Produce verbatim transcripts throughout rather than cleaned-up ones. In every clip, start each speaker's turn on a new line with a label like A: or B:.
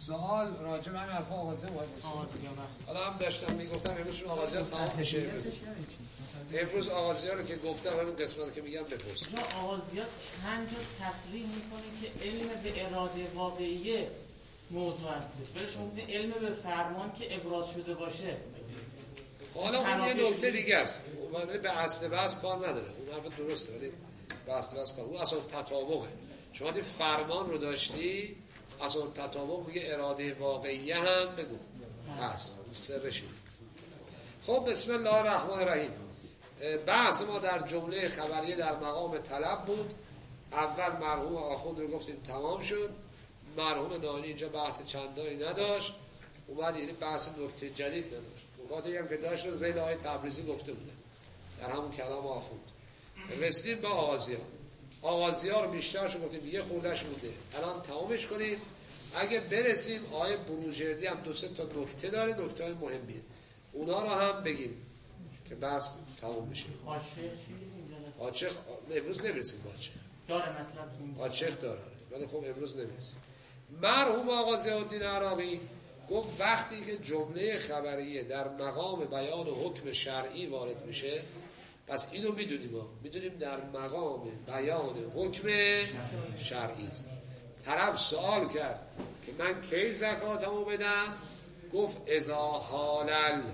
A: سوال راجع به همین حرفا آغازی باید باشه. حالا هم داشتم میگفتم امروز شما آغازی ها تمام میشه. امروز آغازی ها رو که گفتم همین قسمت رو که میگم بپرسید.
B: اینجا آغازی ها چند جا تصریح میکنه که علم به اراده واقعیه موضوع هستش، ولی شما میگید علم به فرمان که ابراز شده باشه.
A: حالا اون یه نکته دیگه است، اون به اصل بحث کار نداره، اون حرف درسته ولی به اصل بحث کار، اون اصلا تطابقه. شما دی فرمان رو داشتی، اصلا تطابق میگه اراده واقعیه هم بگو هست، سرشی. خب بسم الله الرحمن الرحیم. بحث ما در جمله خبریه در مقام طلب بود. اول مرحوم آخوند رو گفتیم تمام شد. مرحوم نانی اینجا بحث چندانی نداشت، اومد یعنی بحث نکته جدید نداشت. نکاتی هم که داشت رو زیل آیه تبریزی گفته بودن در همون کلام آخوند. رسیدیم به آغازی ها. آغازی ها رو بیشتر شو گفتیم، یه خوردش بوده، الان تمامش کنیم. اگه برسیم آیه بروجردی هم دو سه تا نکته داره، نکته های مهمیه، اونا رو هم بگیم که بحث تمام بشه.
B: آشخ چی؟
A: آشخ امروز نمیرسیم. آشخ
B: داره مطلب
A: آشخ داره ولی خب امروز نمیرسیم. مرحوم آقا ضیاءالدین عراقی گفت وقتی که جمله خبریه در مقام بیان حکم شرعی وارد میشه، پس اینو میدونیم ما میدونیم در مقام بیان حکم شرعی است. طرف سوال کرد که من کی زکاتمو بدم؟ گفت اذا حال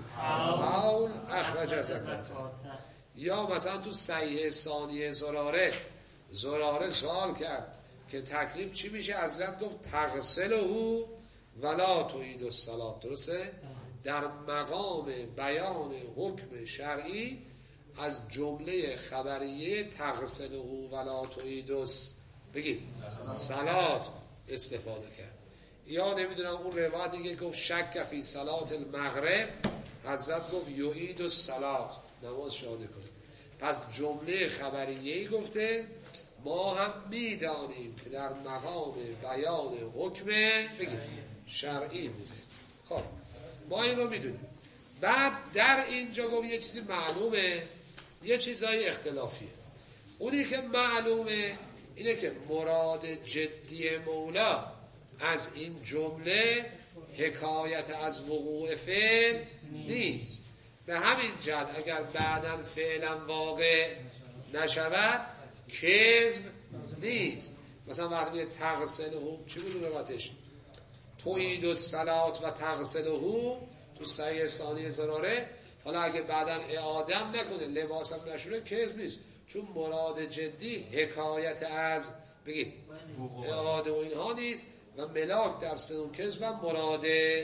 A: الحول اخرج زکات. یا مثلا تو صحیح ثانیه زراره زراره سوال کرد که تکلیف چی میشه؟ حضرت گفت تغسله ولا تعید الصلاة. درسته؟ در مقام بیان حکم شرعی از جمله خبریه تغسله ولا تعید بگید صلات استفاده کرد. یا نمیدونم اون روایتی که گفت شک فی صلات المغرب، حضرت گفت یعید الصلات، نماز شاده کنه. پس جمله خبریه‌ای گفته، ما هم میدانیم که در مقام بیان حکم بگید شرعی بوده. خب ما این رو میدونیم. بعد در اینجا گفت یه چیزی معلومه، یه چیزای اختلافیه. اونی که معلومه اینه که مراد جدی مولا از این جمله حکایت از وقوع فعل نیست. به همین جهت اگر بعداً فعلا واقع نشود کذب نیست. مثلا وقتی میگه تغسله چی بود روایتش؟ تعید الصلات و تغسله تو صحیح ثانی زراره. حالا اگه بعداً اعادم نکنه لباسم نشونه کذب نیست، چون مراد جدی حکایت از بگید اعاده و اینها نیست و ملاک در سنون کذب مراد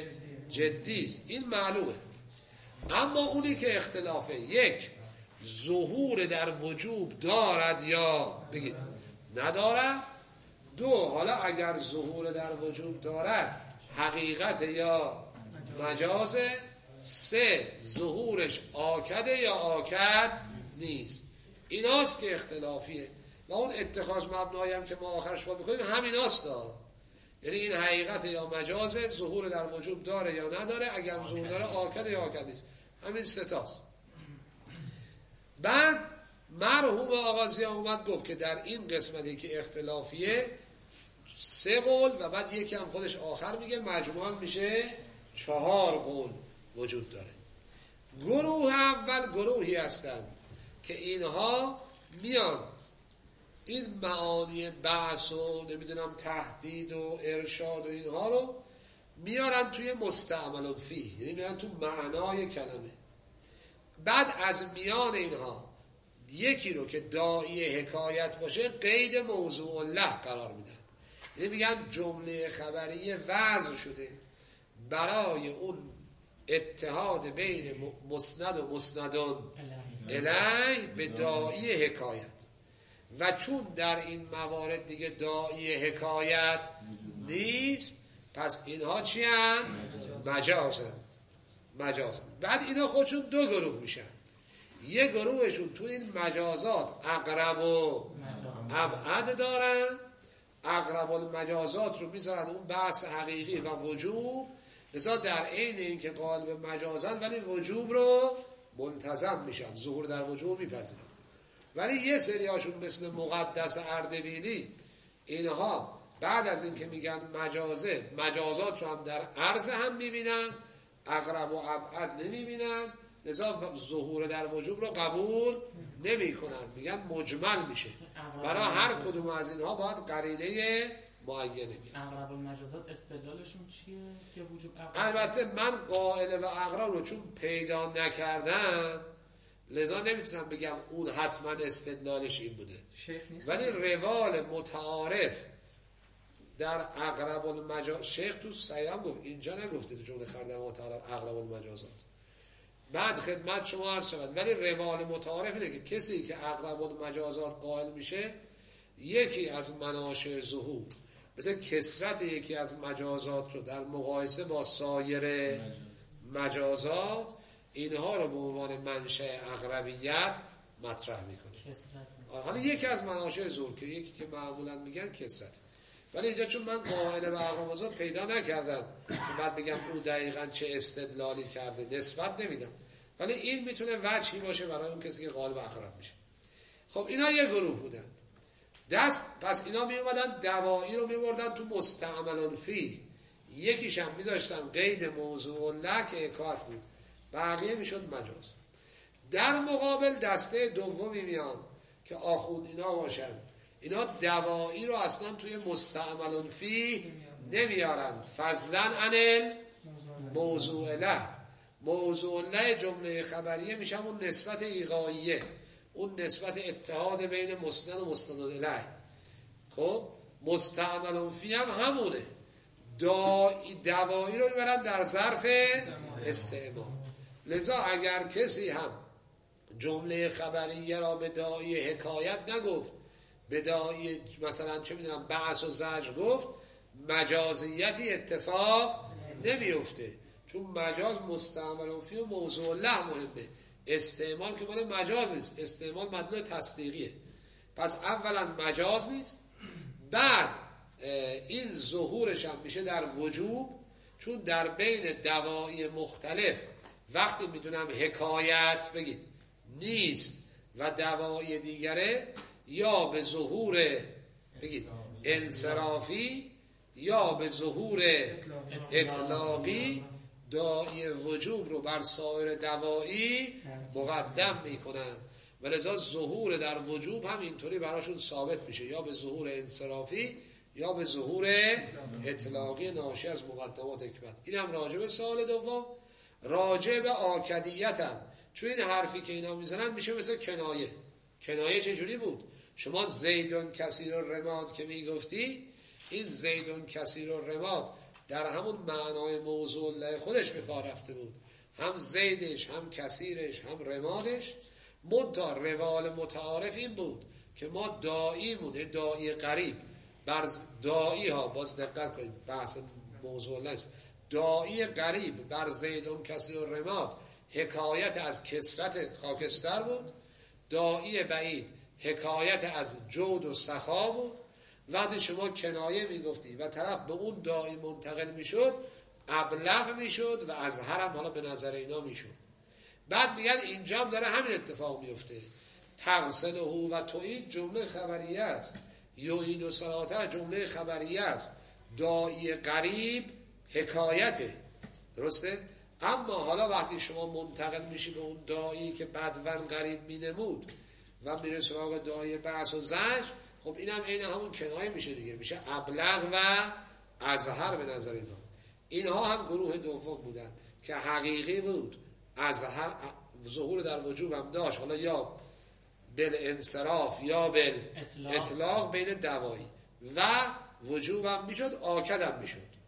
A: جدی است. این معلومه. اما اونی که اختلافه، یک ظهور در وجوب دارد یا بگید ندارد. دو حالا اگر ظهور در وجوب دارد حقیقت یا مجازه. سه ظهورش آکده یا آکد نیست. ایناست که اختلافیه و اون اتخاذ مبنایی هم که ما آخرش با بکنیم همیناست. یعنی این حقیقت یا مجازه، ظهور در وجوب داره یا نداره، اگر ظهور داره آکده یا آکد نیست. همین ستاست. بعد مرحوم آغازی اومد گفت که در این قسمتی که اختلافیه سه قول و بعد یکی هم خودش آخر میگه مجموعا میشه چهار قول وجود داره. گروه اول گروهی هستند که اینها میان این معانی بحث و نمیدونم تهدید و ارشاد و اینها رو میارن توی مستعمل فیه، یعنی میارن تو معنای کلمه. بعد از میان اینها یکی رو که داعی حکایت باشه قید موضوع الله قرار میدن. یعنی میگن جمله خبریه وضع شده برای اون اتحاد بین مسند و مسندون الی به داعی حکایت. و چون در این موارد دیگه داعی حکایت نیست، پس اینها چی هستند؟ مجازند. مجازند. بعد اینا خودشون دو گروه میشن. یه گروهشون تو این مجازات اقرب و ابعد دارن. اقرب المجازات رو میذارن اون بحث حقیقی و وجوب، لذا در عین این که قائل به مجازن ولی وجوب رو ملتزم میشن، ظهور در وجوب میپذیرن. ولی یه سری هاشون مثل مقدس اردبیلی اینها بعد از این که میگن مجازه، مجازات رو هم در عرض هم میبینن، اقرب و ابعد نمیبینن، لذا ظهور در وجوب رو قبول نمی کنن، میگن مجمل میشه. برای هر کدوم از اینها باید قرینه معینه بیاد.
B: اقرب المجازات استدلالشون چیه که وجوب اقرب؟
A: البته من قائل و اقرب رو چون پیدا نکردم لذا نمیتونم بگم اون حتما استدلالش این بوده، ولی روال متعارف در اقرب المجازات، شیخ تو سیام گفت، اینجا نگفته تو جمله خردر متعارف اقرب المجازات. بعد خدمت شما عرض شود، ولی روال متعارف اینه که کسی که اقرب المجازات قائل میشه، یکی از مناشئ ظهور مثل کثرت یکی از مجازات رو در مقایسه با سایر مجازات، اینها رو به عنوان منشأ اقربیت مطرح میکنه. حالا یکی از مناشئ ظهور که یکی که معمولا میگن کثرت، ولی اینجا چون من قائل به اقرب المجازات پیدا نکردم که بعد بگم او دقیقاً چه استدلالی کرده، نسبت نمیدم، ولی این میتونه وجهی باشه برای اون کسی که قائل به اقرب میشه. خب اینا یه گروه بودن. دست پس اینا می اومدن دوایی رو می بردن تو مستعملون فی، یکیش هم می داشتن قید موضوع له که حکایت بود، بقیه می شد مجاز. در مقابل دسته دومی میان که آخوند اینا باشن، اینا دوایی رو اصلا توی مستعملون فی نمیارن، فضلا عن موضوع له. موضوع له جمله خبریه میشه اون نسبت ایقاعیه، اون نسبت اتحاد بین مسند و مستند الیه. خب مستعمل فی هم همونه، دوایی رو میبرن در ظرف استعمال. لذا اگر کسی هم جمله خبریه را به داعی حکایت نگفت، به داعی مثلا چه میدونم بعث و زجر گفت، مجازیتی اتفاق نمیفته، چون مجاز مستعمل فی و موضوع له مهمه، استعمال که مال مجاز نیست، استعمال مدلول تصدیقیه. پس اولا مجاز نیست، بعد این ظهورش هم میشه در وجوب، چون در بین دوایی مختلف وقتی میدونم حکایت بگید نیست و دوایی دیگره، یا به ظهور بگید انصرافی یا به ظهور اطلاقی داعی وجوب رو بر سایر دوایی مقدم میکنن، و لذا ظهور در وجوب هم اینطوری براشون ثابت میشه، یا به ظهور انصرافی یا به ظهور اطلاقی ناشی از مقدمات حکمت. این هم راجع به سوال دوم. راجع به آکدیت هم، چون این حرفی که اینا میزنن میشه مثل کنایه. کنایه چجوری بود؟ شما زیدون کثیر الرماد که میگفتی، این زیدون کثیر الرماد در همون معنای موضوع له خودش به کار رفته بود، هم زیدش هم کثیرش هم رمادش. منتها روال متعارف این بود که ما داعی بوده، داعی قریب بر داعی ها، باز دقت کنید بحث موضوع له است، داعی قریب بر زیدون کثیر الرماد حکایت از کثرت خاکستر بود، داعی بعید حکایت از جود و سخا بود. وقتی شما کنایه میگفتی و طرف به اون داعی منتقل میشد، ابلغ میشد و از هرم حالا به نظر اینا میشد. بعد میگن اینجا هم داره همین اتفاق میفته، تغسله و تویید جمله خبریه است، یعید و صلاته جمله خبریه است، داعی قریب حکایته، درسته؟ اما حالا وقتی شما منتقل میشی به اون داعی که بدون قریب مینمود و میره سراغ داعی بعث و زجر، خب اینم عین همون کنایه میشه دیگه، میشه ابلغ و اظهر به نظر اینا. اینها هم گروه دوم بودن که حقیقی بود، اظهر ظهور در وجوب هم داشت، حالا یا بالانصراف یا بالاطلاق بین دوایی، و وجوب هم میشد، آکد هم میشد.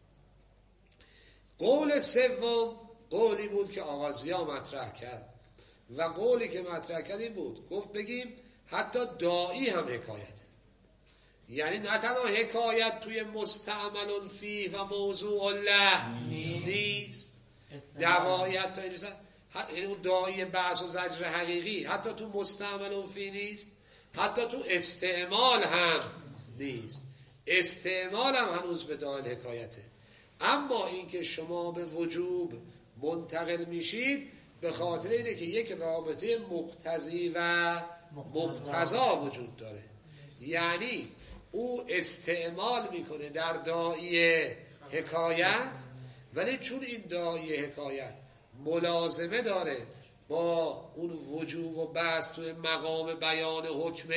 A: قول سوم قولی بود که آقا ضیا مطرح کرد، و قولی که مطرح کرد این بود، گفت بگیم حتی داعی هم حکایت، یعنی نه تنها حکایت توی مستعمل فی و موضوع له نیست، دوایت تا این داعی بعض و زجر حقیقی حتی تو مستعمل فی نیست، حتی تو استعمال هم نیست، استعمال هم هنوز به داعی حکایته. اما اینکه شما به وجوب منتقل میشید به خاطر اینه که یک رابطه مقتضی و مقتضا وجود داره، یعنی او استعمال میکنه در داعی حکایت، ولی چون این داعی حکایت ملازمه داره با اون وجوب و بحث توی مقام بیان حکم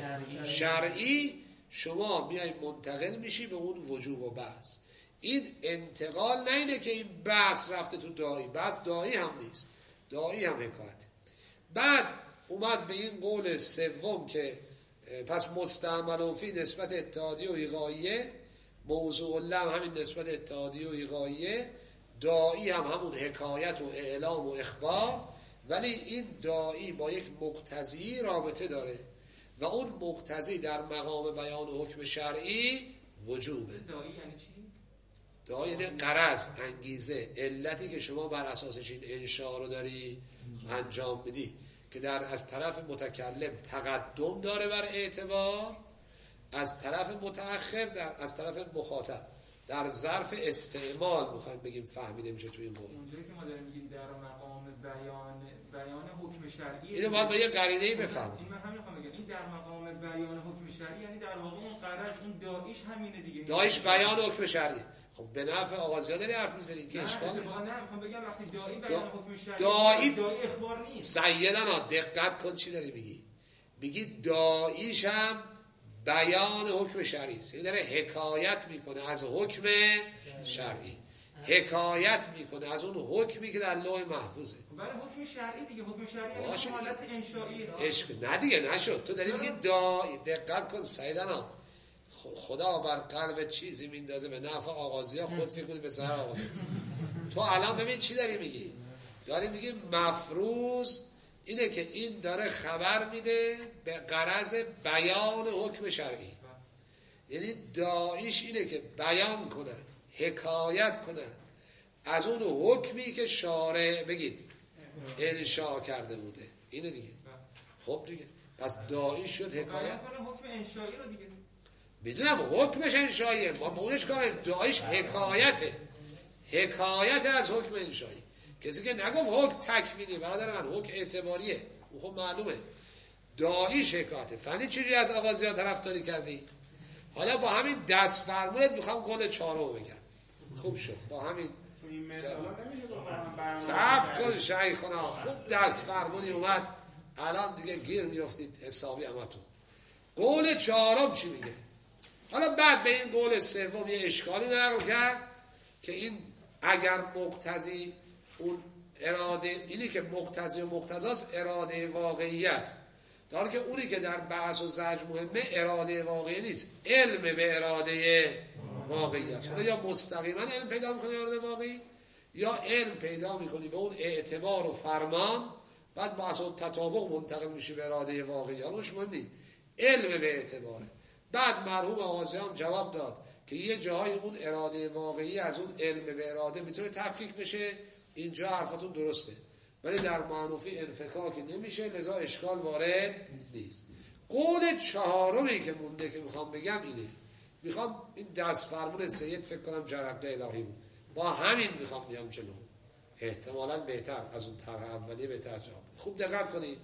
A: شرعی، شما میای منتقل میشی به اون وجوب و بحث. این انتقال نه اینه که این بحث رفته تو داعی، بحث داعی هم نیست، داعی هم حکایت. بعد اومد به این قول سوم که پس مستعمل فی نسبت اتحادی و ایقاعیه، موضوع لم همین نسبت اتحادی و ایقاعیه، داعی هم همون حکایت و اعلام و اخبار، ولی این داعی با یک مقتضی رابطه داره و اون مقتضی در مقام بیان حکم شرعی وجوبه.
C: داعی یعنی چی؟
A: داعی یعنی غرض، انگیزه، علتی که شما بر اساسش این انشاء رو داری انجام میدی که در از طرف متکلم تقدم داره بر اعتبار، از طرف متأخر در از طرف مخاطب در ظرف استعمال میخوایم بگیم فهمیده میشه تو این قول.
C: اونجایی که ما داریم میگیم در مقام بیان بیان حکم شرعی،
A: اینو باید با یه قرینه‌ای بفهمیم.
C: این من همین میخوام بگم، این در مقام بیان حکم شرعی یعنی در واقع اون غرض اون داعیش همینه دیگه.
A: داعیش بیان حکم شرعی. خب به نفع آغازی‌ها داری حرف می‌زنی که اشکال نیست.
C: نه میخوام بگم وقتی داعی بیان حکم شرعی،
A: داعی
C: داعی اخبار نیست.
A: سیدنا دقت کن چی داری میگی. میگی داعیش هم بیان حکم شرعی است، یعنی داره حکایت میکنه از حکم شرعی، حکایت میکنه از اون حکمی که در لوح محفوظه.
C: برای حکم شرعی دیگه، حکم شرعی یعنی حالت انشائیه.
A: عشق نه دیگه نشد. تو داری میگی داعی، دقت کن سیدنا، خدا بر قلب چیزی میندازه به نفع آغازی‌ها، خود فکر کنی به ضرر آغازی‌ها. تو الان ببین چی داری میگی. داری میگی مفروض اینه که این داره خبر میده به غرض بیان حکم شرعی، یعنی داعیش اینه که بیان کند، حکایت کند از اون حکمی که شارع بگید انشاء کرده بوده. اینه دیگه. خب دیگه پس داعیش شد حکایت.
C: حکم انشایی رو دیگه
A: میدونم حکمش انشاییه، ما به اونش کاریم. داعیش حکایته، حکایت از حکم انشایی. کسی که نگفت حکم تکوینی، برادر من حکم اعتباریه، اون خب معلومه. داعیش حکایته. فهمیدی چجوری از آغازی‌ها طرفداری کردی؟ حالا با همین دست فرمونت میخوام قول چهارم بگم. خوب شد با همین صبر کن شیخنا، خوب دست فرمونی اومد، الان دیگه گیر میافتید حسابی همتون. قول چهارم چی میگه؟ حالا بعد به این قول سوم یه اشکالی نقل کرد که این اگر مقتضی اون اراده، اینی که مقتضی و مقتضاست اراده واقعی است، در حالی که اونی که در بحث و زجر مهمه اراده واقعی نیست، علم به اراده واقعی است. حالا یا مستقیما علم پیدا میکنی اراده واقعی، یا علم پیدا میکنی به اون اعتبار و فرمان، بعد با اصلا تطابق منتقل میشی به اراده واقعی. حالا مش مهم نیست، علم به اعتباره. بعد مرحوم آغازی هم جواب داد که یه جاهای اون اراده واقعی از اون علم به اراده میتونه تفکیک بشه. اینجا حرفتون درسته، ولی در معنوفی انفکاکی نمیشه، لذا اشکال وارد نیست. قول چهارمی که مونده که میخوام بگم اینه، میخوام این دست فرمون سید فکر کنم جرقه الهی بود، با همین میخوام بیام جلو، احتمالاً بهتر از اون طرح اولی بهتر جواب. خوب دقت کنید،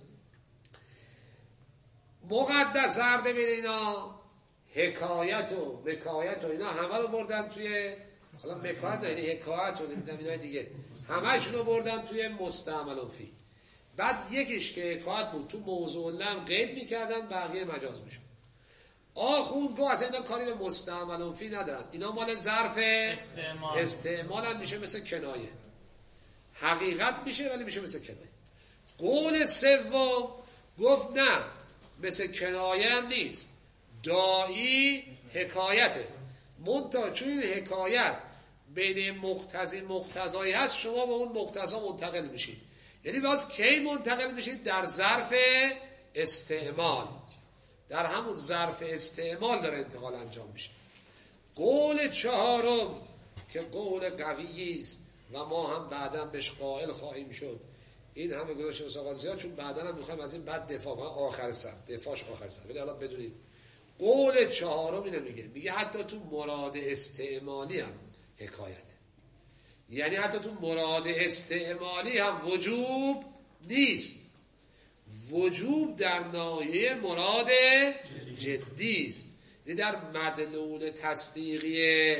A: مقدس عرض بین اینا حکایت و مکایت و اینا همه رو بردن توی، حالا مکایت نه یعنی حکایت و نمیدونم اینا دیگه، همه‌شون رو بردن توی مستعمل فی. بعد یکیش که حکایت بود تو موضوع لم قید میکردن، بقیه مجاز میشون. آخون گو اصلا اینا کاری به مستعمل فی ندارن، اینا مال ظرف استعمال استعمالن، میشه مثل کنایه، حقیقت میشه ولی میشه مثل کنایه. قول سوم گفت نه مثل کنایه هم نیست، داعی حکایته، منتها چون این حکایت بین مقتضی مقتضایی هست، شما به اون مقتضا منتقل میشید. یعنی باز کی منتقل میشید؟ در ظرف استعمال، در همون ظرف استعمال داره انتقال انجام میشه. قول چهارم که قول قویی است و ما هم بعداً بهش قائل خواهیم شد، این همه گذاشته مساقات زیاد، چون بعداً هم میخوایم از این بعد دفاع کنم، آخر سر دفاعش آخر سر. ولی حالا بدونید قول چهارم اینو میگه، میگه حتی تو مراد استعمالی هم حکایته، یعنی حتی تو مراد استعمالی هم وجوب نیست، وجوب در ناحیه مراد جدی است. یعنی در مدلول تصدیقی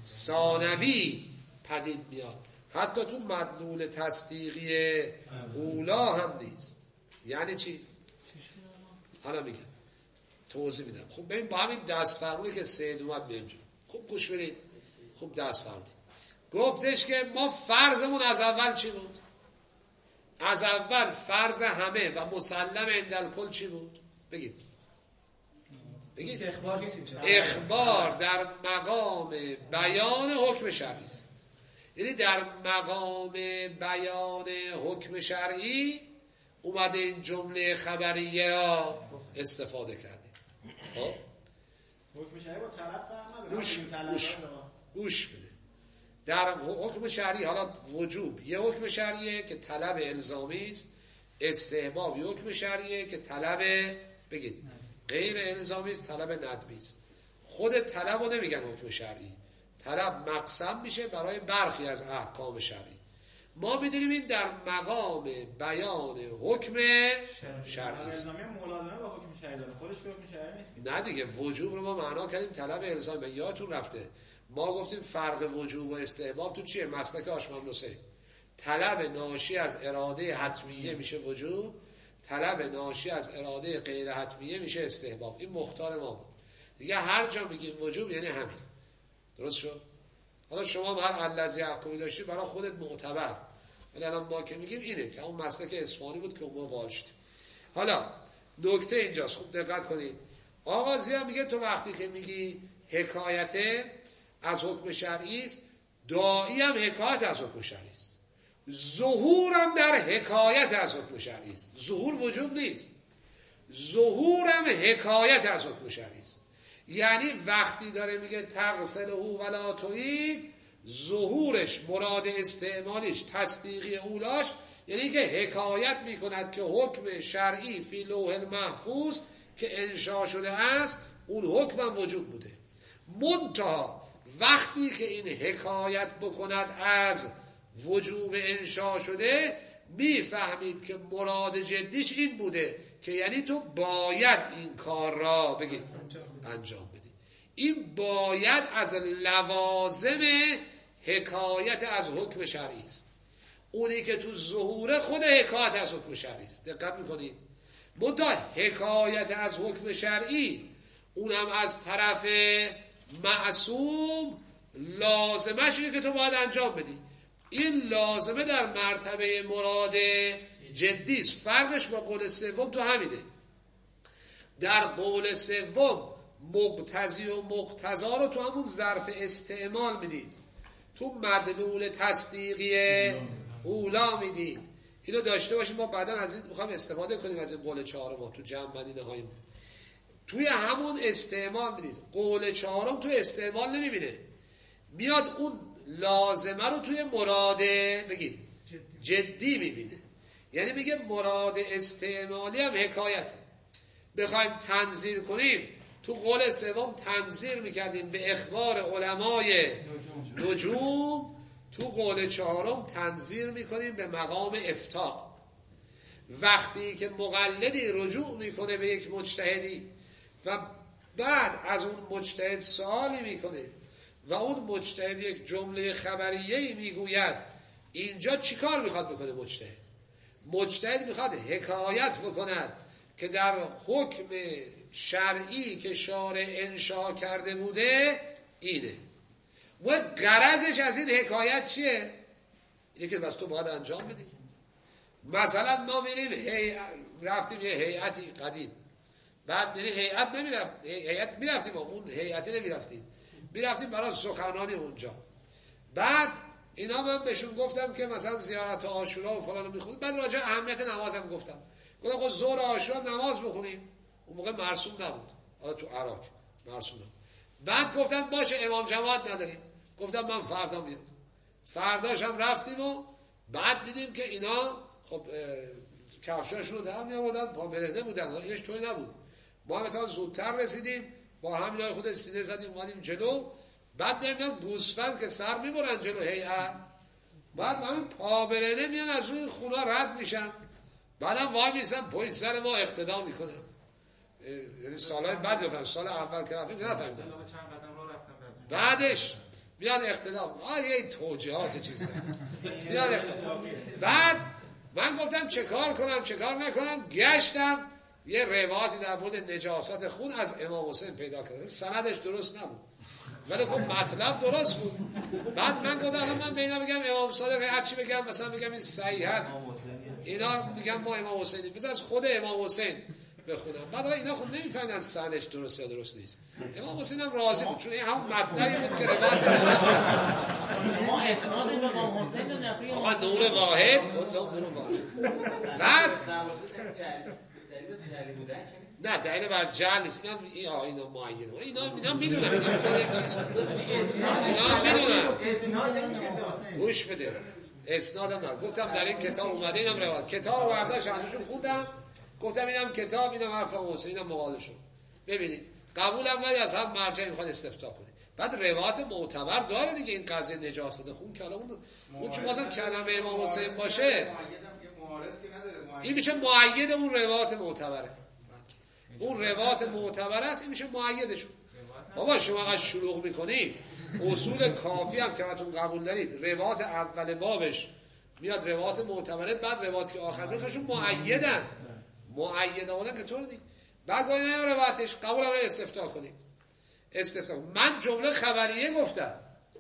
A: ثانوی پدید میاد، حتی تو مدلول تصدیقی اولا هم نیست. یعنی چی؟ حالا میگم توضیح میدم. خب ببین با همین دست فرمونی که سید اومد میام جلو، خوب گوش بدید، خوب دست فرمونی. گفتش که ما فرضمون از اول چی بود؟ از اول فرض همه و مسلم عندالکل چی بود؟ بگید بگید.
D: اخبار
A: اخبار در مقام بیان حکم شرعی است. یعنی در مقام بیان حکم شرعی اومده این جمله خبریه را استفاده کرده. خب
D: حکم شرعی با طلب فرق نداره.
A: گوش گوش گوش بده. در حکم شرعی حالا وجوب یه حکم شرعیه که طلب الزامی است، استحباب یه حکم شرعیه که طلب بگید غیر الزامی است، طلب ندبی است. خود طلب رو نمیگن حکم شرعی، طلب مقسم میشه برای برخی از احکام شرعی. ما میدونیم این در مقام بیان حکم شرعی است.
D: الزامی ملازمه با حکم شرعی داره، خودش که حکم شرعی نیست.
A: نه دیگه، وجوب رو ما معنا کردیم طلب الزامی. یادتون رفته ما گفتیم فرق وجوب و استحباب تو چیه؟ مسلک آشمام حسین. طلب ناشی از اراده حتمیه میشه وجوب، طلب ناشی از اراده غیر حتمیه میشه استحباب. این مختار ما بود دیگه. هر جا میگیم وجوب یعنی همین. درست شد؟ حالا شما هر الذی احکامی داشتی برای خودت معتبر، ولی الان ما که میگیم اینه که اون مسلک اصفهانی بود که اون موقع قائل شدیم. حالا نکته اینجاست، خوب دقت کنید. آغازی هم میگه تو وقتی که میگی حکایت از حکم شرعی است، داعی هم حکایت از حکم شرعی است، ظهورم در حکایت از حکم شرعی است. ظهور وجوب نیست، ظهورم حکایت از حکم شرعی است. یعنی وقتی داره میگه تغسله ولا تعید، ظهورش مراد استعمالیش تصدیقی اولاش یعنی که حکایت میکند که حکم شرعی فی لوح المحفوظ که انشاء شده است اون حکم هم وجوب بوده. منتها وقتی که این حکایت بکند از وجوب انشاء شده، میفهمید که مراد جدیش این بوده که یعنی تو باید این کار را بگید انجام بدی. این باید از لوازم حکایت از حکم شرعی است. اونی که تو ظهور خود حکایت از حکم شرعی است. دقت میکنید؟ منتها حکایت از حکم شرعی اونم از طرف معصوم لازمش اینه که تو باید انجام بدی. این لازمه در مرتبه مراد جدی است. فرقش با قول سوم تو همینه. در قول سوم مقتضی و مقتضا رو تو همون ظرف استعمال میدید، تو مدلول تصدیقی اولا میدید. اینو داشته باشیم، ما بعدا از این میخوایم استفاده کنیم از این قول چهارم ما تو جمع بندی نهایی ما. توی همون استعمال میدید. قول چهارم تو استعمال نمیبینه، میاد اون لازمه رو توی مراد بگید جدی میبینه. یعنی میگه مراد استعمالی هم حکایته. بخوایم تنظیر کنیم تو قول سوم تنظیر میکردیم به اخبار علمای نجوم، تو قول چهارم تنظیر میکنیم به مقام افتاء. وقتی که مقلدی رجوع میکنه به یک مجتهدی و بعد از اون مجتهد سوالی میکنه و اون مجتهد یک جمله خبریه‌ای میگوید، اینجا چیکار میخواد بکنه مجتهد؟ مجتهد میخواد حکایت بکند که در حکم شرعی که شارع انشاء کرده بوده اینه. و غرضش از این حکایت چیه؟ اینه که بس تو باید انجام بدی. مثلا ما میریم هی... رفتیم یه هیئتی قدیم، بعد میریم هیئت نمیرفت هیئت میرفتیم اون هیئتی نمیرفتیم میرفتیم برای سخنانی اونجا. بعد اینا من بهشون گفتم که مثلا زیارت عاشورا و فلان میخونید. بعد راجع اهمیت نمازم گفتم، گفتم خب ظهر عاشورا نماز بخونیم. اون موقع مرسوم نبود، حالا تو عراق مرسوم نبود. بعد گفتم باشه امام جماعت نداریم. گفتم من فردا میام. فرداش هم رفتیم و بعد دیدیم که اینا خب کفشاشون رو در می آوردن، پا برهنه بودن، هیچ طوری نبود. ما هم تا زودتر رسیدیم، با همین خود سینه زدیم اومدیم جلو. بعد نمیدن گوسفند که سر میبرن جلو هیئت، بعد همین پا برهنه میان از روی خونا رد میشن، بعدم وای میسن پشت سر ما اقتدا میکنن. یعنی سالهای بعد رفتن، سال اول که رفتیم نفهمیدن.
C: چند قدم راه رفتم.
A: بعدش میاد اختلاف، آه یه توجیهات چیز نه میاد اختلاف. بعد من گفتم چه کار کنم چه کار نکنم، گشتم یه روایتی در مورد نجاست خون از امام حسین پیدا کردم، سندش درست نبود ولی خب مطلب درست بود. بعد من گفتم الان من بینا بگم امام صادق هر چی بگم مثلا بگم این صحیح هست، اینا میگم ما امام حسینی، بذار از خود امام حسین بخونم. بعد اینا خود نمیفهمیدن سندش درست یا درست نیست. امام حسین هم راضی بود چون این هم مطلبی بود که روایت
B: ما اسناد امام حسین رو نسبی
A: آقا نور واحد کلا نور واحد. بعد نه دلیل بر جهل نیست، اینا اینا اینا معینه، اینا اینا میدونن اینا یک چیز اینا میدونن. گوش بده اسنادم نه، گفتم در این کتاب اومده، اینم روایت کتاب برداشت ازشون خوندم، گفتم اینم کتاب اینم حرف حسین اینم مقاله شد. ببینید قبولم ولی از هم مرجع میخواد استفتاء کنه. بعد روایت معتبر داره دیگه این قضیه نجاست خون کلامون اون چون مثلا کلمه امام حسین باشه این میشه مؤید اون روایت معتبره، اون روایت معتبر است این میشه مؤیدشون. بابا شما اگه شلوغ میکنید اصول کافی هم که بهتون قبول دارید روایت اول بابش میاد روایت معتبره، بعد روایت که آخر میخواشون مؤیدن مؤید آمدن که طور دید. بعد گاهی نه روایتش قبول هم استفتاء کنید استفتاء. من جمله خبریه گفتم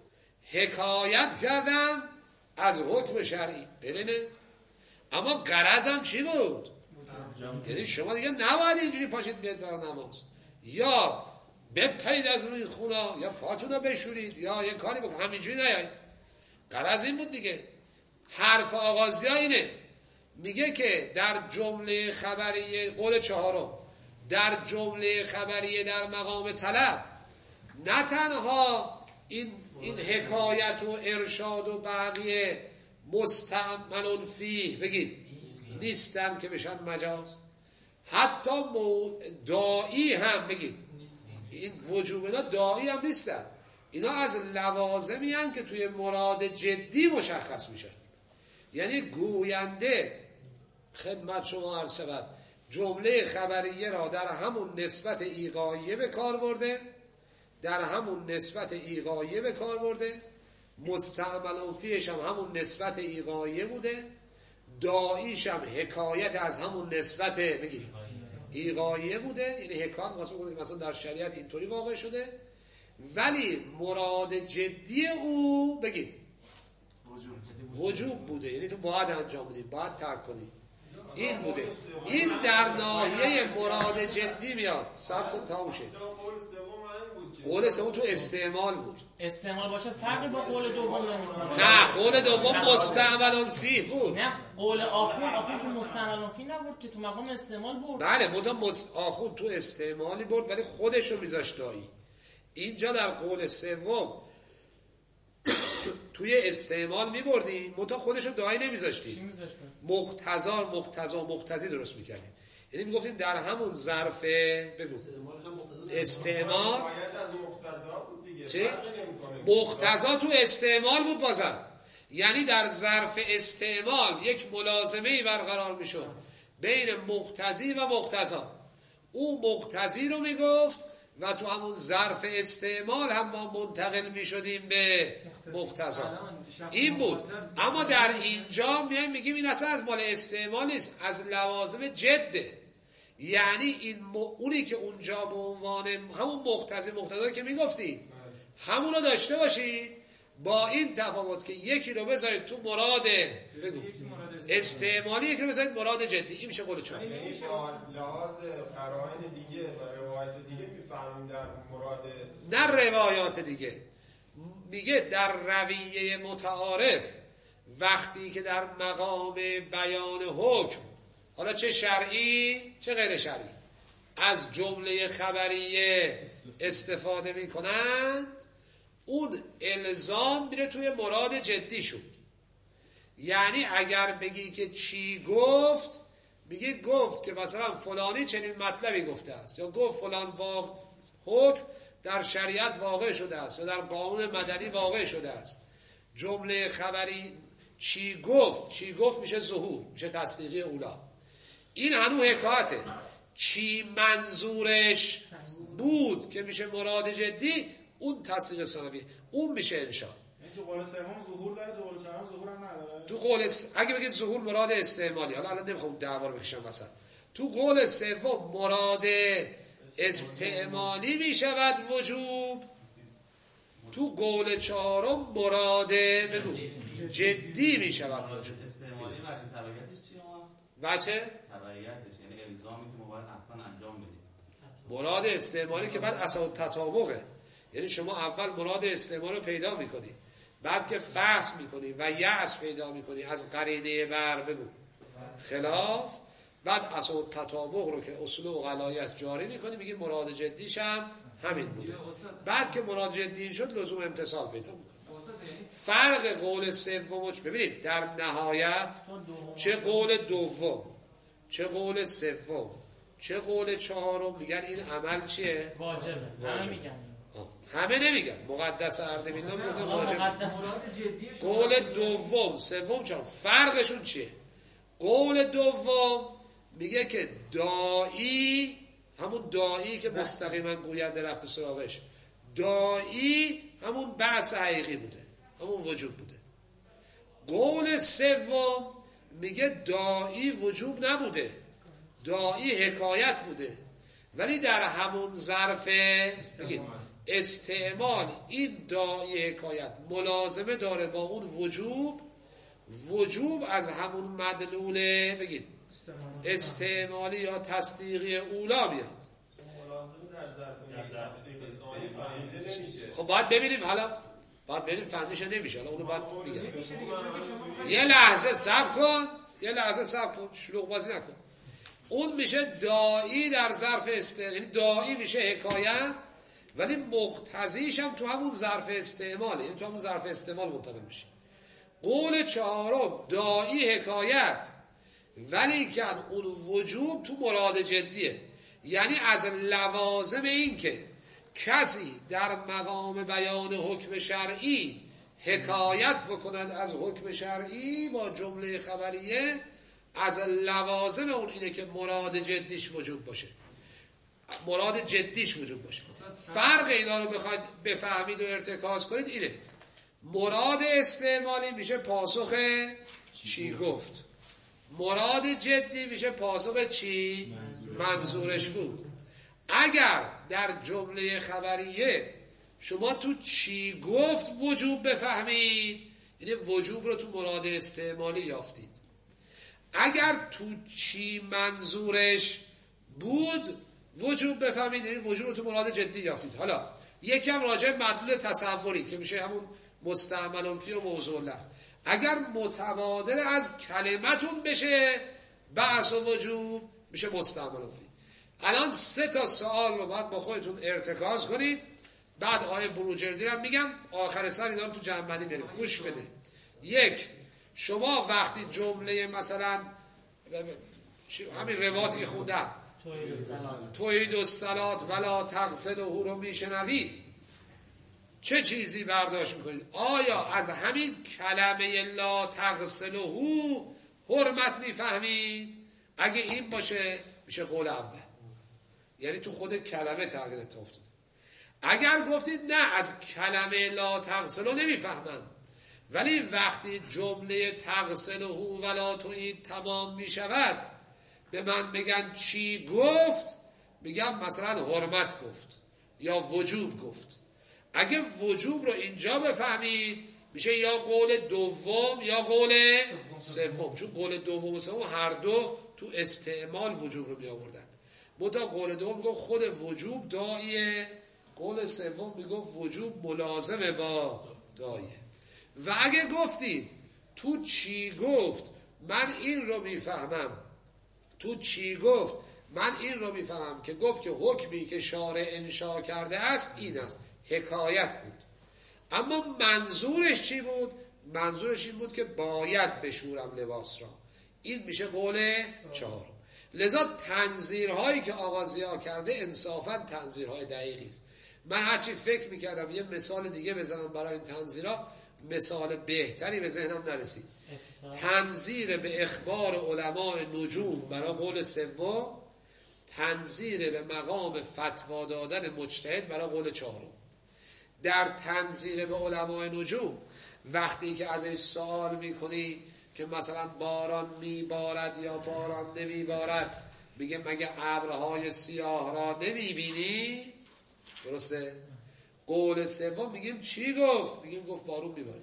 A: حکایت کردم از حکم شرعی بلینه، اما غرضم چی بود؟ یعنی شما دیگه نباید اینجوری پاشید بیاد برای نماز یا بپرید از روی خونا یا پاتون رو بشورید یا یه کاری بکن، همینجوری نیایید. غرض این بود دیگه. حرف آغازی ها اینه، میگه که در جمله خبریه قول چهارم در جمله خبریه در مقام طلب نه تنها این این حکایت و ارشاد و بقیه مستعمل فیه بگید نیستن که بشن مجاز، حتی داعی هم بگید این وجوب اینا داعی هم نیستن، اینا از لوازمی هن که توی مراد جدی مشخص میشن. یعنی گوینده خدمت شما عرض شود جمله خبریه را در همون نسبت ایقایه به کار برده، در همون نسبت ایقایه به کار برده، مستعمل فیهش هم همون نسبت ایقایه بوده، داعیش هم حکایت از همون نسبت بگید ایقایه بوده، یعنی حکایت مثلا در شریعت اینطوری واقع شده، ولی مراد جدی او بگید وجوب بوده، یعنی تو باید انجام بدی باید ترک کنی، این بوده. این در ناحیه مراد جدی میاد. صبر کن تا میشه. قول سوم تو استعمال بود.
B: استعمال باشه فرقی با قول دوم نمیکنه.
A: نه قول دوم مستعمل فیه بود.
B: نه قول آخون آخون تو مستعمل فیه نبود که تو مقام استعمال بود.
A: بله متا مست... آخون تو استعمالی بود ولی خودش رو میذاشت دایی. اینجا در قول سوم توی استعمال میبردی متا خودش رو دایی نمیذاشتی.
B: چی میذاشت؟
A: مقتضا مقتضا مقتضی درست میکردیم. یعنی میگفتیم در همون ظرف بگو استعمال چه؟ مقتضا تو استعمال بود بازم، یعنی در ظرف استعمال یک ملازمه‌ای برقرار میشد بین مقتضی و مقتضا. او مقتضی رو میگفت و تو همون ظرف استعمال هم ما منتقل میشدیم به مقتضا. این بود. اما در اینجا میایم میگیم این اصلا از مال استعمال نیست، از لوازم جده. یعنی این م... اونی که اونجا به عنوان همون مقتضی مقتضا که میگفتی همونو داشته باشید، با این تفاوت که یکی رو بذارید تو مراد بگو استعمالی، یکی رو بذارید مراد جدی. این میشه قول چون
E: لحاظ قرائن دیگه و روایت دیگه میفهمیم در مراد
A: نه روایات دیگه. میگه در رویه متعارف وقتی که در مقام بیان حکم حالا چه شرعی چه غیر شرعی از جمله خبریه استفاده میکنند، اون الزام میره توی مراد جدی شد. یعنی اگر بگی که چی گفت، میگه گفت که مثلا فلانی چنین مطلبی گفته است، یا گفت فلان واقع حکم در شریعت واقع شده است یا در قانون مدنی واقع شده است. جمله خبری چی گفت چی گفت میشه ظهور، میشه تصدیقی اولا. این هنو حکایته. چی منظورش بود که میشه مراد جدی، اون تصدیق ثانوی، اون میشه انشا.
D: تو قول سوم ظهور داره، تو قول چهارم ظهور هم نداره.
A: تو قول س... اگه بگید ظهور مراد استعمالی، حالا الان نمیخوام دعوا رو بکشم مثلا، تو قول سوم مراد استعمالی میشود وجوب، تو قول چهارم مراد بگو جدی میشود وجوب.
F: استعمالی وجه تبعیتش چیه ما؟
A: وجه
F: تبعیتش یعنی الزامی که ما باید حتما انجام بدیم.
A: مراد استعمالی که بعد اساس تطابقه، یعنی شما اول مراد استعمال رو پیدا میکنی، بعد که فحص میکنی و یأس پیدا میکنی از قرینه بر بگو خلاف، بعد اساس تطابق رو که اصول اقلایت جاری میکنی، میگی مراد جدیش هم همین بوده. بعد که مراد جدی شد لزوم امتصال پیدا میکنی. فرق قول سوم، ببینید در نهایت چه قول دوم چه قول سوم چه قول چهارم میگن این عمل چیه؟
B: واجبه. همه میگن،
A: همه نمیگن. مقدس اردبیلان گفته واجب. قول دوم سوم چهارم فرقشون چیه؟ قول دوم میگه که داعی، همون داعی که مستقیما گوینده رفته سراغش، داعی همون بحث حقیقی بوده، همون وجوب بوده. قول سوم میگه داعی وجوب نبوده، داعی حکایت بوده، ولی در همون ظرف بگید استعمال این داعی حکایت ملازمه داره با اون وجوب، وجوب از همون مدلوله بگید استعمالی یا تصدیقی اولا میاد. خب باید ببینیم، حالا باید ببینیم فهمیش نمیشه، حالا اونو باید میگم. یه لحظه صبر کن یه لحظه صبر کن شلوغ بازی نکن. اون میشه داعی در ظرف استعمال، یعنی داعی میشه حکایت ولی مقتضیش هم تو همون ظرف استعمال، یعنی تو همون ظرف استعمال منتقل میشه. قول چهارم داعی حکایت ولی که اون وجوب تو مراد جدیه، یعنی از لوازم این که کسی در مقام بیان حکم شرعی حکایت بکند از حکم شرعی با جمله خبریه، از لوازم اون اینه که مراد جدیش وجوب باشه، مراد جدیش وجوب باشه. فرق اینا رو بخواید بفهمید و ارتکاز کنید اینه، مراد استعمالی میشه پاسخ چی گفت، مراد جدی میشه پاسخ چی منظورش بود. اگر در جمله خبریه شما تو چی گفت وجوب بفهمید، یعنی وجوب رو تو مراد استعمالی یافتید. اگر تو چی منظورش بود وجوب بفهمید، یعنی وجوب رو تو مراد جدی یافتید. حالا یکم راجع به مدلول تصوری که میشه همون مستعمل فی و موضوع له، اگر متبادر از کلمتون بشه بحث و وجوب میشه مستعمل فی. الان سه تا سوال رو باید با خودتون ارتکاز کنید، بعد آیه بروجردی رو میگم آخر سر اینا رو تو جمع بندی میاریم. گوش بده. یک، شما وقتی جمله مثلا همین روایتی که خوندم توحید الصلات ولا تغسله رو میشنوید، چه چیزی برداشت میکنید؟ آیا از همین کلمه لا تغسله حرمت میفهمید؟ اگه این باشه میشه قول اول، یعنی تو خود کلمه تغییر اتفاق افتاده. اگر گفتید نه از کلمه لا تغسله نمیفهمم، ولی وقتی جمله تغسله ولا توحید تمام میشود به من بگن چی گفت، میگم مثلا حرمت گفت یا وجوب گفت. اگه وجوب رو اینجا بفهمید میشه یا قول دوم یا قول سوم، چون قول دوم و سوم هر دو تو استعمال وجوب رو می آوردن. منتها قول دوم میگه خود وجوب داعیه، قول سوم میگه وجوب ملازمه با داعیه. و اگه گفتید تو چی گفت من این رو میفهمم، تو چی گفت من این رو میفهمم که گفت که حکمی که شارع انشا کرده است این است، حکایت بود. اما منظورش چی بود؟ منظورش این بود که باید بشورم لباس را. این میشه قول چهارم. لذا تنظیرهایی که آقا ضیا کرده انصافا تنظیرهای دقیقی است. من هرچی فکر میکردم یه مثال دیگه بزنم برای این تنظیرها، مثال بهتری به ذهنم نرسید. تنظیر به اخبار علماء نجوم برای قول سوم، تنظیر به مقام فتوا دادن مجتهد برای قول چهارم. در تنظیر به علمای نجوم وقتی که ازش سوال میکنی که مثلا باران میبارد یا باران نمیبارد، میگه مگه ابرهای سیاه را نمیبینی؟ درسته؟ قول سوم میگیم چی گفت؟ میگیم گفت بارون میباره.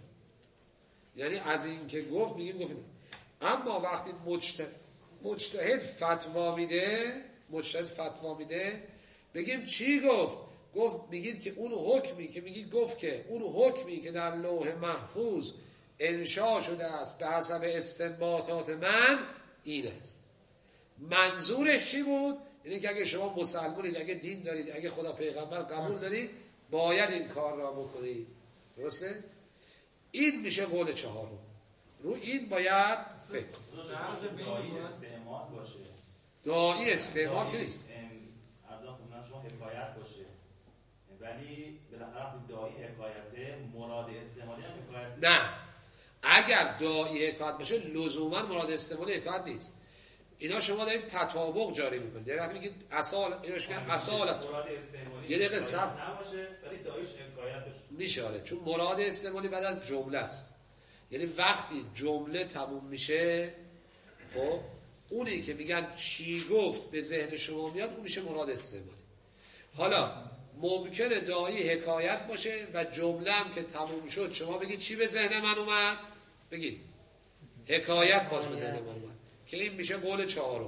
A: یعنی از این که گفت میگیم گفت نه. اما وقتی مجتهد مجتهد فتوا میده، مجتهد فتوا میده بگیم چی گفت؟ گفت میگید که اون حکمی که میگید گفت که اون حکمی که در لوح محفوظ انشا شده است به حسب استنباطات من این است. منظورش چی بود؟ یعنی که اگه شما مسلمانید، اگه دین دارید، اگه خدا پیغمبر قبول دارید، باید این کار را بکنید. درسته؟ این میشه قول چهارم. رو این باید فکر کنید.
F: دایی استعمال باشه.
A: دایی استعمال که نیست.
F: از آن خودم شما حکایت باشه. ولی بالاخره دایی حکایته، مراد استعمالی هم حکایت
A: نه. اگر دایی حکایت باشه لزوما مراد استعمالی حکایت نیست. اینا شما دارید تطابق جاری میکنید. یعنی وقتی میگید اصال، ایناش میگن اصالت.
F: مراد استعمالی
A: یه دقیقه صبر
F: نباشه ولی داییش حکایت باشه.
A: میشه آره، چون مراد استعمالی بعد از جمله است. یعنی وقتی جمله تموم میشه، خب اونی که میگن چی گفت به ذهن شما میاد، اون میشه مراد استعمالی. حالا ممکنه دایی حکایت باشه و جمله هم که تموم شد شما بگید چی به ذهن من اومد؟ بگید حکایت باز به ذهن من اومد، که این میشه قول چهارم.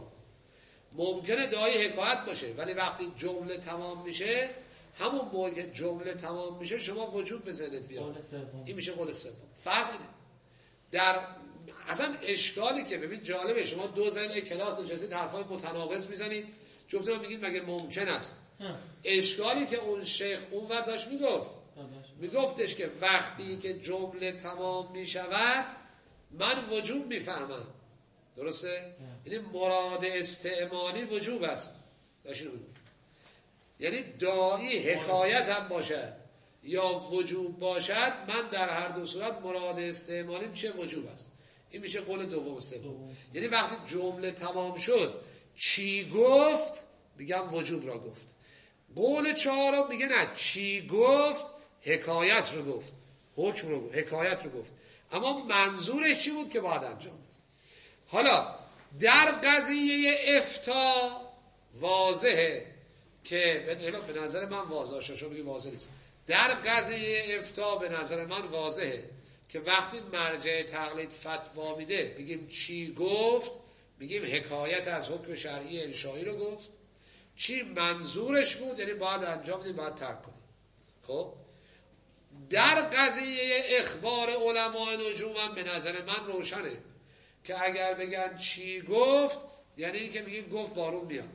A: ممکنه دایی حکایت باشه ولی وقتی جمله تمام میشه، همون موقع که جمله تمام میشه شما وجوب به ذهنت بیاد، این میشه قول سوم. فرق اینه. در اصلا اشکالی که ببین جالبه، شما دو زن کلاس نشستید حرفای متناقض میزنید، جفتتون میگید مگه ممکن است؟ اشکالی که اون شیخ اون وقت داشت میگفت میگفتش که وقتی که جمله تمام میشود من وجوب میفهمم. درسته؟ یعنی مراد استعمالی وجوب است. داشتین میگفت یعنی دایی حکایت هم باشد یا وجوب باشد، من در هر دو صورت مراد استعمالیم چه وجوب است. این میشه قول دوم سوم. یعنی وقتی جمله تمام شد چی گفت میگم وجوب را گفت. قول چهارم میگه نه، چی گفت حکایت رو گفت، حکم رو گفت، حکایت رو گفت، اما منظورش چی بود که باید انجام بده. حالا در قضیه افتا واضحه که به نظر من واضحه، شما بگی واضح نیست. در قضیه افتا به نظر من واضحه که وقتی مرجع تقلید فتوا میده بگیم چی گفت، میگیم حکایت از حکم شرعی انشایی رو گفت. چی منظورش بود یعنی باید انجام بدیم، باید ترک کنیم. خب در قضیه اخبار علماء نجوم هم به نظر من روشنه که اگر بگن چی گفت یعنی این که میگیم گفت بارون بیاد.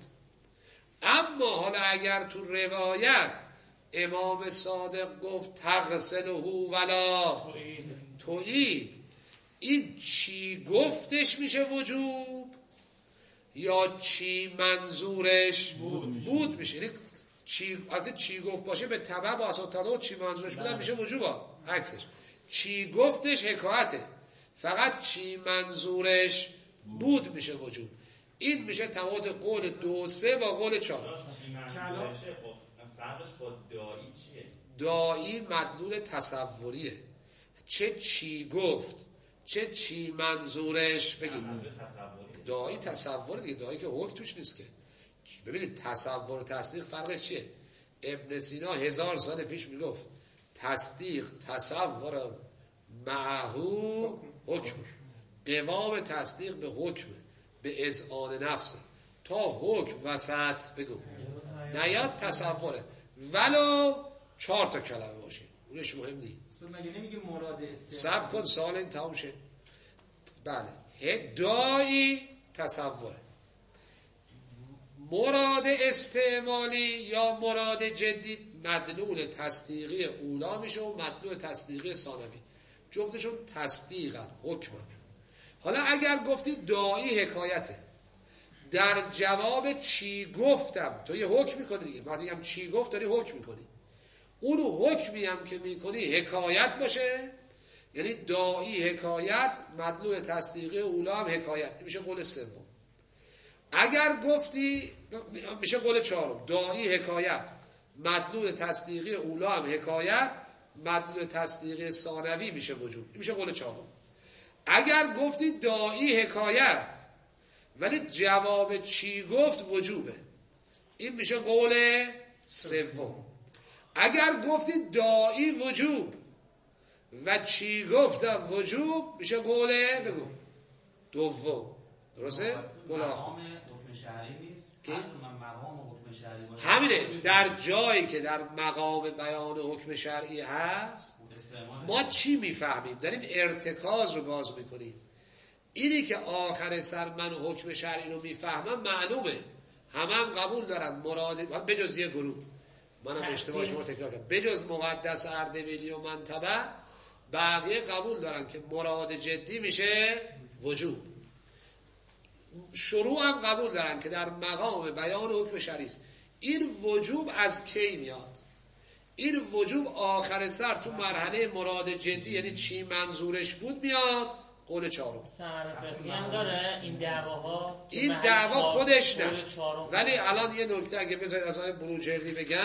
A: اما حالا اگر تو روایت امام صادق گفت تغسله ولا تویید، این چی گفتش میشه وجوب یا چی منظورش بود, بود میشه. یعنی چی البته چی گفت باشه به تبع با اساطیره و چی منظورش بودن میشه وجوب، عکسش چی گفتش حکایته، فقط چی منظورش بود میشه وجوب. این میشه تمام قول دو سه با قول چهار.
F: فرقش با دایی چیه؟
A: دایی مدلول تصوریه. چه چی گفت چه چی منظورش بگید. دایی تصور دیگه، دایی که حکم توش نیست که. ببینید تصور و تصدیق فرقش چیه؟ ابن سینا هزار سال پیش میگفت تصدیق تصور معهو حکم، قوام تصدیق به حکم به اذعان نفسه تا حکم وسط بگو نیاد تصوره ولو چهار تا کلمه باشه، اونش مهم نیست.
C: مگه نمیگه مراد استعمالی؟
A: سب کن سوال این تمام شه. بله هدایی تصوره، مراد استعمالی یا مراد جدی مدلول تصدیقی اولا میشه و مدلول تصدیقی ثانوی، جفتشون تصدیقن حکمن. حالا اگر گفتی دایی حکایته، در جواب چی گفتم تو یه حکم میکنی دیگه. وقتی هم چی گفت داری حکم میکنی، اون حکمی هم که میکنی حکایت باشه، یعنی دایی حکایت مدلول تصدیقی اولا هم حکایت، میشه قول سوم. اگر گفتی میشه قول چهارم، داعی حکایت، مدلول تصدیقی اولا هم حکایت، مدلول تصدیقی ثانوی میشه وجوب، این میشه قول چهارم. اگر گفتی داعی حکایت ولی جواب چی گفت وجوبه، این میشه قول سوم. اگر گفتی داعی وجوب و چی گفتم وجوب میشه قول بگو دوم. درسته؟ قول آخر
F: مقام حکم شرعی نیست
A: که؟
F: مقام حکم شرعی باشه
A: همینه، در جایی که در مقام بیان حکم شرعی هست ما چی میفهمیم؟ داریم ارتکاز رو باز میکنیم. اینی که آخر سر من حکم شرعی رو میفهمم معلومه، همه هم قبول دارن مراد، بجز یه گروه، منم اشتباه شما تکرار کردم، بجز مقدس اردبیلی و منتبه بقیه قبول دارن که مراد جدی میشه وجوب. شروع هم قبول دارن که در مقام بیان حکم شرعی است. این وجوب از کی میاد؟ این وجوب آخر سر تو مرحله مراد جدی، یعنی چی منظورش بود، میاد قول چهارم.
B: ثمره فقهی هم داره این دعواها،
A: این دعوا خودش نه،
B: چهارم.
A: ولی الان یه نکته اگه بذارید از آقای بروجردی بگن،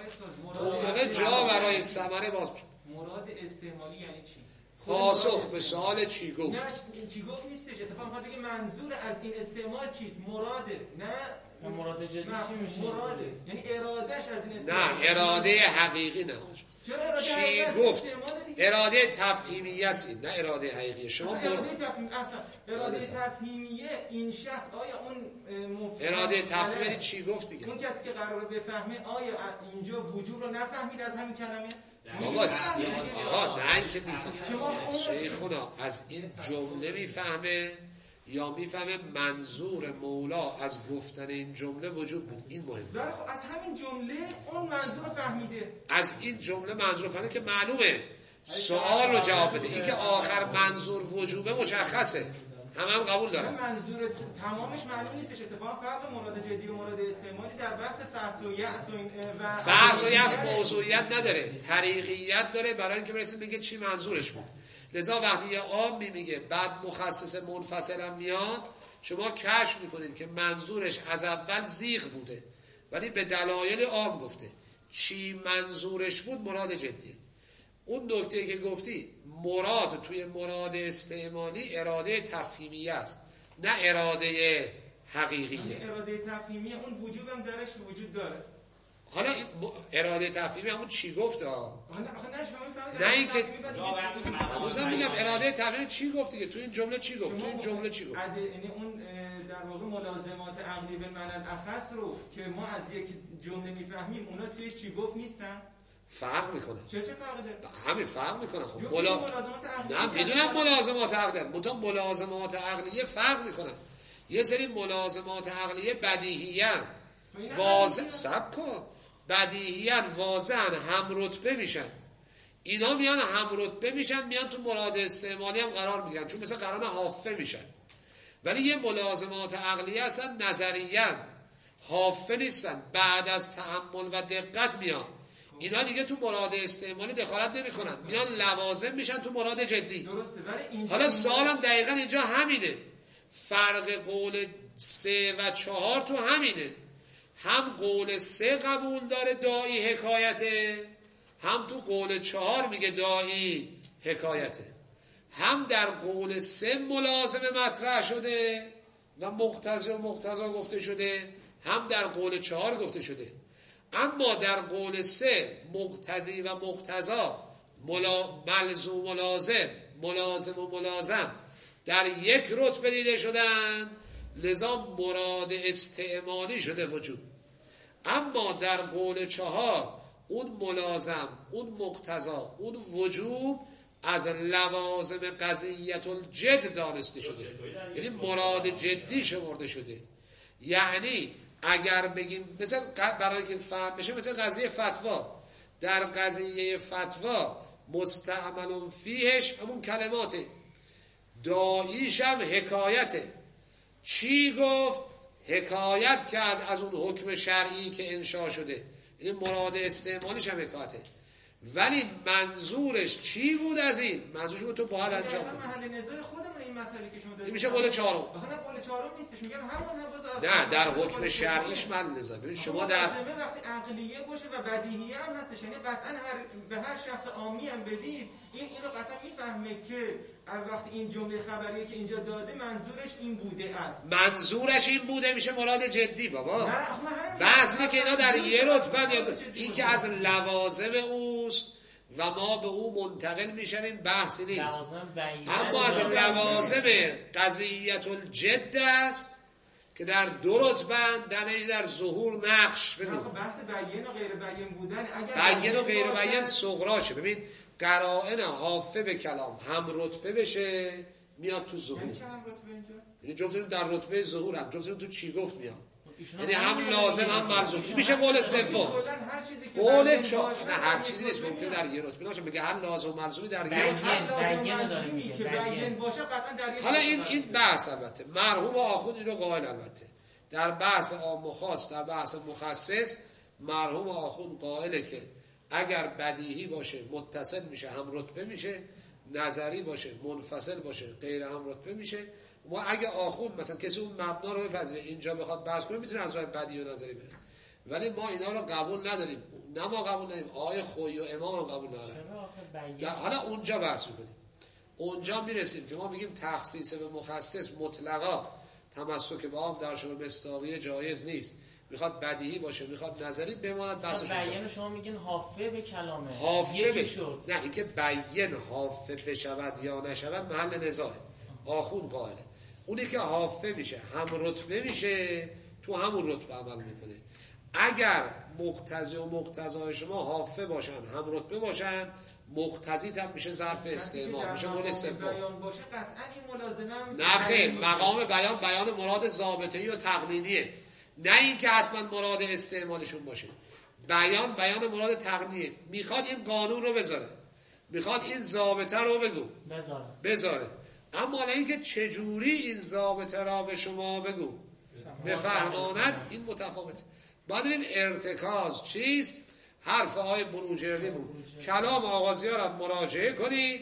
A: اون موقع جا برای ثمره باز.
C: مراد استعمالی یعنی چی؟
A: پاسخ به سوال چی گفت.
C: نه چی گفت نیستش، اتفاقا میخواد بگه منظور از این استعمال چیست، مراده، نه
B: مراد جدی چی میشه؟
C: مراده یعنی ارادهش از این استعمال.
A: نه اراده حقیقی نه.
C: چرا اراده
A: چی
C: حقیقی
A: گفت؟
C: استعمال دیگه؟
A: اراده تفهیمیه است، نه اراده حقیقیه. شما
C: اصلا
A: بر...
C: اراده تفهیم اصلا اراده تفهیمیه این شخص آیا اون مفهوم
A: اراده تفهیمی چی گفت دیگه؟
C: اون کسی که قراره بفهمه آیا اینجا وجود رو نفهمید از همین کلمه؟
A: بابا آقا نه اینکه میفهمه، شیخونا از این جمله میفهمه یا میفهمه منظور مولا از گفتن این جمله وجود بود. این مهمه.
C: داره خب از همین جمله اون منظور فهمیده.
A: از این جمله منظور فهمیده که معلومه. سوال رو جواب بده. این که آخر منظور وجوبه مشخصه، همه هم قبول دارن.
C: منظور تمامش معلوم نیستش. اتفاقا فرق مراد جدی و مراد استعمالی در بحث فحص و یأس و
A: فحص و یأس موضوعیت نداره، طریقیت داره، برای اینکه برسیم بگه چی منظورش بود. لذا وقتی یه عام میگه بعد مخصص منفصل هم میاد، شما کشف میکنید که منظورش از اول زیغ بوده ولی به دلایل عام گفته. چی منظورش بود مراد جدیه. اون نکته که گفتی مراد توی مراد استعمالی اراده تفهیمیه است، نه اراده حقیقیه.
C: اراده تفهیمیه اون وجود هم درش وجود داره.
A: حالا اراده تفهیمی همون چی گفت ها؟
C: نه
A: این که روزم میگم اراده تفهیمی چی گفت دیگه، تو این جمله چی گفت، تو این جمله چی گفت.
C: یعنی اون در واقع ملازمات عقلی به معنی اخص رو که ما از یک جمله میفهمیم اونا توی چی گفت نیستن؟
A: فرق میکنه.
C: چه چه فرق داره؟
A: همین فرق میکنه. خب
C: ملا... ملازمات عقلیه
A: نه میدونم ملازمات عقلیه، منتها ملازمات عقلیه فرق میکنه. یه سری ملازمات عقلیه بدیهیان واضح سب کن بدیهیان واضحن هم رتبه میشن، اینا میان هم رتبه میشن، میان تو مراد استعمالی هم قرار میگیرن، چون مثل قرار حافه میشن. ولی یه ملازمات عقلیه هستن نظریان، حافه نیستن، بعد از تأمل و دقت میان. اینا دیگه تو مراد استعمالی دخالت نمیکنن، میان لوازم میشن تو مراد جدی.
C: درسته. ولی
A: حالا سوالم دقیقا اینجا همینه، فرق قول سه و چهار تو همینه. هم قول سه قبول داره داعی حکایته، هم تو قول چهار میگه داعی حکایته. هم در قول سه ملازمه مطرح شده و مقتضی و مقتضا گفته شده، هم در قول چهار گفته شده. اما در قول سه مقتضی و مقتضا ملا... ملزوم و لازم، ملازم و ملازم در یک رتبه دیده شدن، لذا مراد استعمالی شده وجود. اما در قول چهار اون ملازم، اون مقتضا، اون وجوب از لوازم قضیت الجد دانسته شده، یعنی مراد جدی شمرده شده. یعنی اگر بگیم مثلا برای که فهم بشه، مثلا قضیه فتوا، در قضیه فتوا مستعمل فیهش همون کلماته، داعیش هم حکایته. چی گفت؟ حکایت کرد از اون حکم شرعی که انشا شده، یعنی مراد استعمالیش هم حکایته. ولی منظورش چی بود از این؟ منظورش بود تو باید انجام کنی.
C: محل نزاع خودمون این مسئله که شما دارید
A: این میشه قول چهارم.
C: آخه نه قول چهارم نیستش، میگم همون حواس
A: نه در حکم شرعیش من نظر. ببین شما در
C: وقتی عقلیه باشه و بدیهیه هم هستش، یعنی قطعا هر به هر شخص عامی هم بدید این اینو قطعا میفهمه که وقتی این جمله خبریه که اینجا داده منظورش این بوده است.
A: منظورش این بوده میشه مراد جدی بابا.
C: نه
A: بحث اینه که اینا در یه رتبه، این که از لوازم اوست و ما به او منتقل میشویم بحثی نیست. اما از لوازم قضیت الجد است که در دو رتبه در در ظهور نقش. ببین
C: بحث بیان و غیر بیان بودن، اگر
A: بیان و غیر بیان صغراشه. ببین قرائن حافه به کلام هم رتبه بشه میاد تو ظهور.
C: یعنی چه هم رتبه اینجا؟
A: یعنی جفتشون در رتبه ظهور هم، جفتشون تو چی گفت میاد، یعنی هم لازم هم ملزوم. میشه قول سوم. قول چهار نه هر چیزی نیست، ممکنه در یه رتبه باشه. میگه هر لازم و ملزومی در یه رتبه
C: که بیان باشه قطعا در یه.
A: حالا این این بحث البته مرحوم آخوند اینو قائل، البته در بحث عام و خاص، در بحث مخصص مرحوم آخوند قائله که اگر بدیهی باشه متصل میشه هم رتبه میشه، نظری باشه منفصل باشه غیر هم رتبه میشه. ما اگه آخوند مثلا کسی اون مبنا رو بپذیره اینجا بخواد بحث کنه میتونه از راه بدیهی و نظری بره، ولی ما اینا رو قبول نداریم. نه ما قبول نداریم، آقای خویی و امام هم قبول ندارن. حالا اونجا بحث میکنیم، اونجا میرسیم که ما میگیم تخصیص به مخصص مطلقا تمسک به عام در شبه مصداقیه جایز نیست، میخواد بدیهی باشه میخواد نظری بماند. بحثش اونجا
B: بیان شما میگین حافظ به کلامه
A: حافظ بشود، نه اینکه بیان حافظ بشود یا نشود محل نزاعه. آخون قائله اونی که حافظ میشه هم رتبه میشه تو همون رتبه عمل میکنه. اگر مقتضی و مقتضای شما حافظ باشن هم رتبه باشن، مقتضی هم میشه ظرف استعمال، میشه قول سوم.
C: بیان باشه قطعا این ملازمه.
A: نه خیر، مقام بیان بیان مراد ضابطه‌ای و تقنینیه، نه اینکه حتما مراد استعمالشون باشه. بیان بیان مراد تقنینیه، میخواد این قانون رو بذاره، میخواد این ضابطه رو بگو
B: بذاره
A: بذاره اما نه اینکه چجوری این ضابطه را به شما بگو بفهماند، این متفاوته. باید این ارتکاز چیست؟ حرف آقای بروجردی بود. کلام آغازی ها را مراجعه کنید،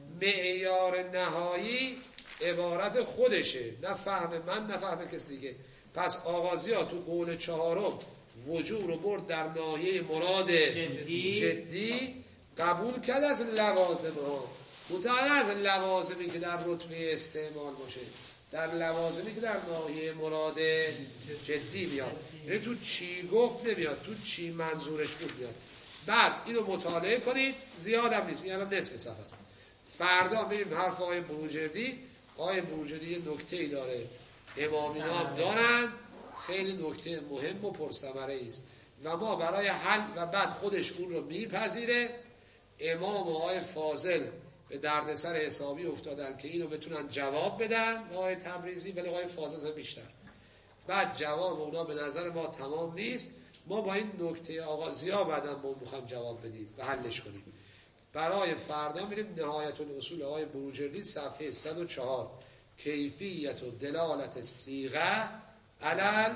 A: معیار نهایی عبارت خودشه، نه فهم من نه فهم کسی دیگه. پس آغازی ها تو قول چهارم وجوه رو برد در ناحیه مراد جدی, جدی قبول کرد از لوازم ها، متعال از لوازمی که در رتبه استعمال باشه، در لوازمی که در ناحیه مراد جدی میاد، یعنی تو چی گفت نمیاد، تو چی منظورش بود میاد. بعد اینو مطالعه کنید، زیاد هم نیست، یعنی نصف صفحه است. فردا میریم حرف آقای بروجردی. آقای بروجردی یه نکته‌ای داره، امامینا هم دارن، خیلی نکته مهم و پرثمره است و ما برای حل و بعد خودش اون رو میپذیره. امام و آقای فاضل به دردسر حسابی افتادن که اینو بتونن جواب بدن، آقای تبریزی، ولی آقای فاضل بیشتر. بعد جواب اونا به نظر ما تمام نیست، ما با این نکته آغازی ها بعداً ما میخوایم جواب بدیم و حلش کنیم. برای فردا میریم نهایت الاصول آقای بروجردی صفحه صد و چهار، کیفیت و دلالت صیغه علل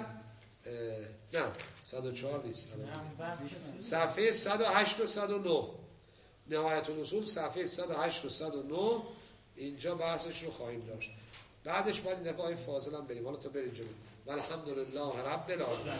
A: نه صد و چهار نیست، صفحه صد و هشت و صد و نه، نهایت الاصول صفحه صد و هشت و صد و نه. اینجا بحثش رو خواهیم داشت. بعدش باید این دفعه فاضل هم بریم. حالا تو بریم جلو. والحمدلله رب العالمین.